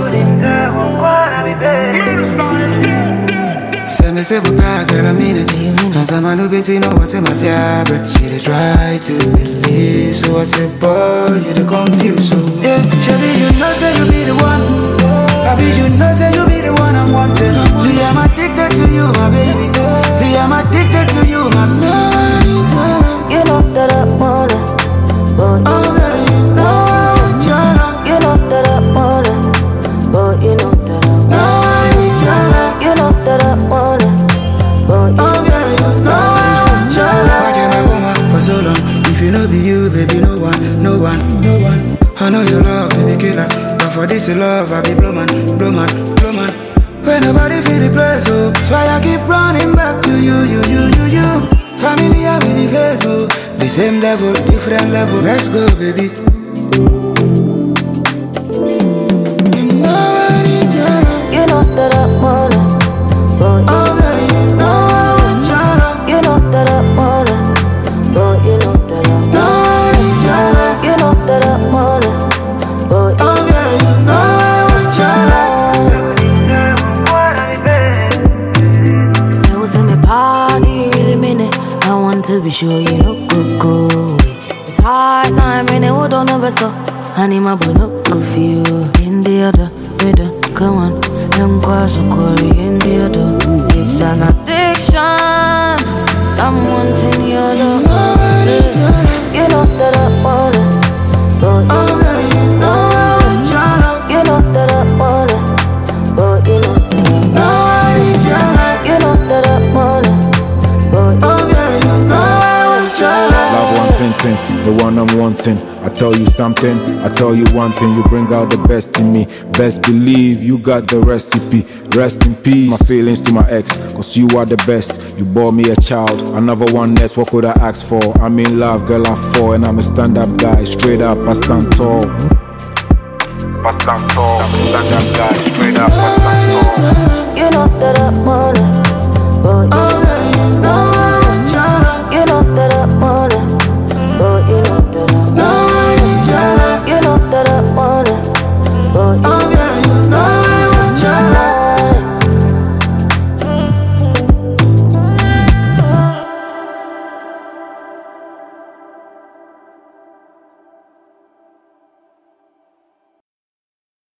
Say me say we back, girl, I mean it. Cause I'm a new bitch, you know what's in my tablet. She dey try to believe, so I say, boy, you dey confused. So yeah, Shelly, you know say you be the one. Baby, you know say you be the one I'm wanting. See, I'm addicted to you, my baby. See, I'm addicted to you, my baby. You know that I want it, but oh, baby, you know I want your love. you know that I want it, but you know that I want it. No, I need your love. You know that I want it, but oh, girl, you know I want your love. Watch my woman for so long. If you know be you, baby, no one, no one, no one. I know your love, baby, killer. But for this love, I be blow man, blow man, blow man. When nobody feel the place, oh, that's why I keep running back to you. Family, I'm in the face, oh. The same level, different level. Let's go, baby. You know I need your love. you know that I want it, but oh, baby, you know I want your love. you know that I want it, but you know that I want it. No, I need your love. You know that I want it, but oh, girl, you know I want your love. say what's in me party, really mean it. I want to be sure you know go. It's hard time and it would don't ever so. Honey, my boy, no go for you. In the other, come on. Young so in the other. It's an addiction. I'm wanting your love. You know that I want it, but oh, girl, you know I want your love. you know that I want it, but you know that I want it. No, I need your love. You know that I want it, but oh, girl, you know I want your love. Love one thing, the one I'm wanting. I tell you something, I tell you one thing. You bring out the best in me. Best believe you got the recipe. Rest in peace, my feelings to my ex, cause you are the best. You bore me a child, another one less. What could I ask for? I'm in love, girl, I fall. And I'm a stand-up guy, straight up, I stand tall. I stand tall, I'm a stand-up guy, straight up, I stand tall. you know that I want it,